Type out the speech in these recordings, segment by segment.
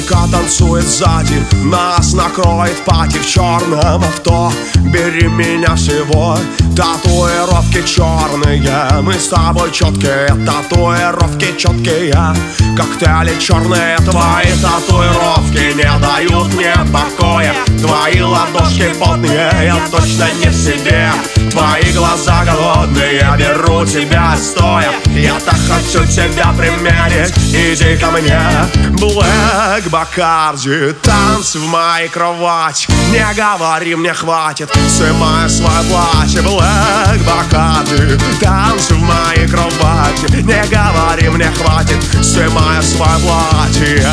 Музыка танцует сзади, нас накроет пати в черном авто. Бери меня всего, татуировки черные, мы с тобой четкие, татуировки четкие, коктейли черные. Твои татуировки не дают мне покоя, твои ладошки потные, я точно не в себе. Твои глаза голодные, я беру тебя стоя, я так хочу тебя примерить, иди ко мне. Блэк Бакарди, танцы в моей кровати, не говори, мне хватит, снимай свое платье. Блэк Бакарди, танцы в моей кровати, не говори, мне хватит, снимай свое платье.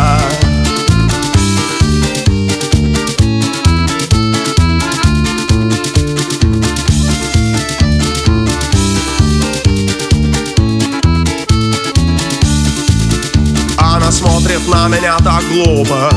Она смотрит на меня так глупо,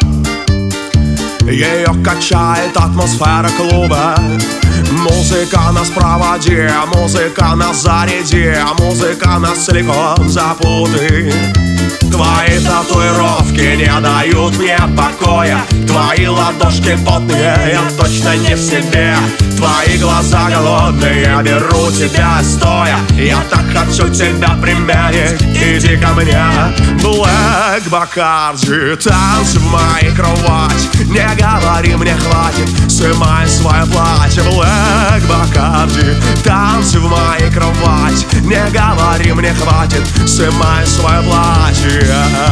ее качает атмосфера клуба. Музыка нас проводи, музыка нас заряди, музыка нас целиком запутает. Твои татуировки не дают мне покоя, твои ладошки потные, я точно не в себе. Твои глаза голодные, я беру тебя стоя, я так хочу тебя примерить, иди ко мне. Блэк Бакарди, танцы в моей кровати, не говори, мне хватит, снимай свое платье. Блэк Бакарди, танцы в моей кровати, не говори, мне хватит, снимай свое платье.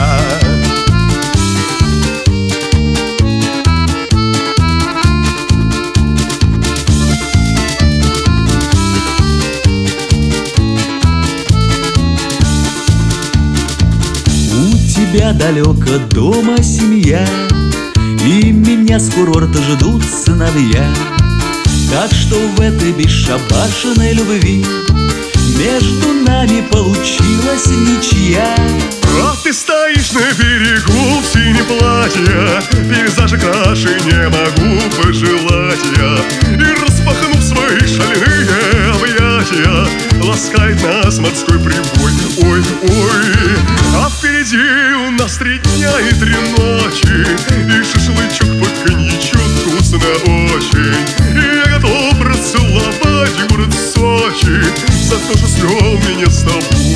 У тебя далеко дома семья, и меня с курорта ждут сыновья. Так что в этой бесшабашенной любви между нами получилась ничья. А ты стоишь на берегу в синем платье, пейзажа краше не могу пожелать я. И распахнув свои шальные объятия, ласкает нас морской прибой. Ой, ой, а впереди у нас 3 дня и 3 ночи, и шашлычок под коньячок вкусно очень. И я готов расцеловать город Сочи за то, что свел меня с тобой.